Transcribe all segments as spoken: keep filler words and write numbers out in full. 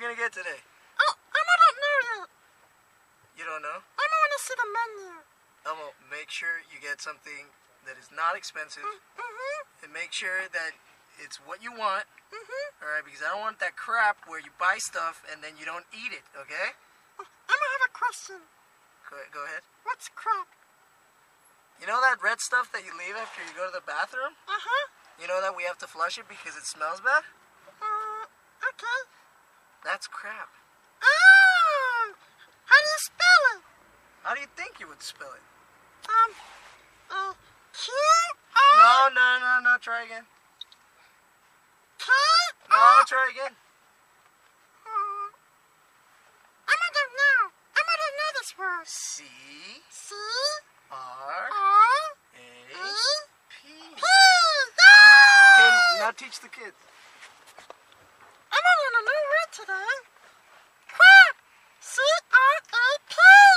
gonna get today? Oh, Elmo don't know yet. You don't know? Elmo wanna see the menu. Elmo, make sure you get something that is not expensive. Mm-hmm. And make sure that it's what you want. Mm-hmm. Alright, because I don't want that crap where you buy stuff and then you don't eat it, okay? Oh, Elmo, have a question. Go, go ahead. What's crap? You know that red stuff that you leave after you go to the bathroom? Uh-huh. You know that we have to flush it because it smells bad? Uh, okay. That's crap. Oh! How do you spell it? How do you think you would spell it? Um, uh, Q No, R no, no, no. Try again. K No, R. try again. Uh, Elmo don't know. Elmo don't know this word. C C R R A E P. P. Ah! Okay, now teach the kids. Elmo learned a new word today. Crap. C R A P.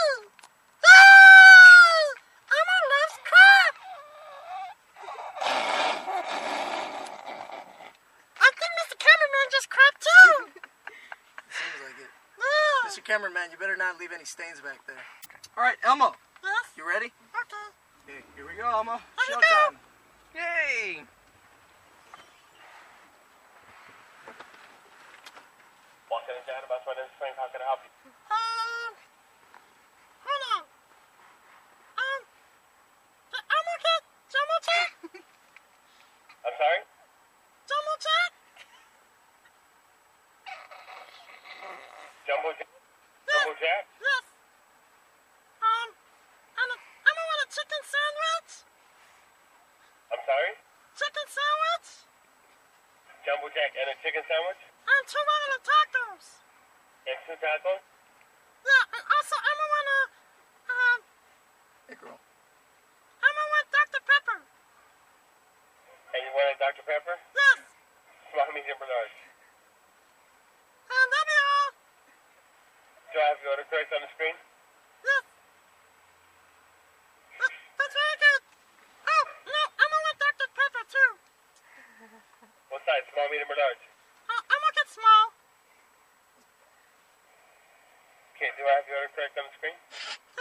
Yay! Elmo loves crap. I think Mister Cameraman just crap too. Seems like it. Yeah. Mister Cameraman, you better not leave any stains back there. All right, Elmo, Yes. you ready? Okay. Okay, here we go, Elmo. Here we Showtime. Yay! Walking in down about my name is Frank. How can I help you? Um. Hold on. Um. Did Elmo get Jumbo Jack? I'm sorry? Jumbo Jack? Jumbo Jack? Jumbo Jack? Yes. Um. And a, Elmo want a chicken sandwich? I'm sorry? Chicken sandwich? Jumbo Jack and a chicken sandwich? And two regular tacos. And two tacos? Yeah, and also Elmo want a, um, Hey, girl. Elmo want Doctor Pepper. And you want a Doctor Pepper? Yes. Small, medium, or large? And that'll be all. Do I have your order correct on the screen? Yes. That, that's very good. Oh, no, Elmo want Doctor Pepper too. What size? Small, medium, or large? Uh, Elmo get small. Okay, do I have your order correct on the screen?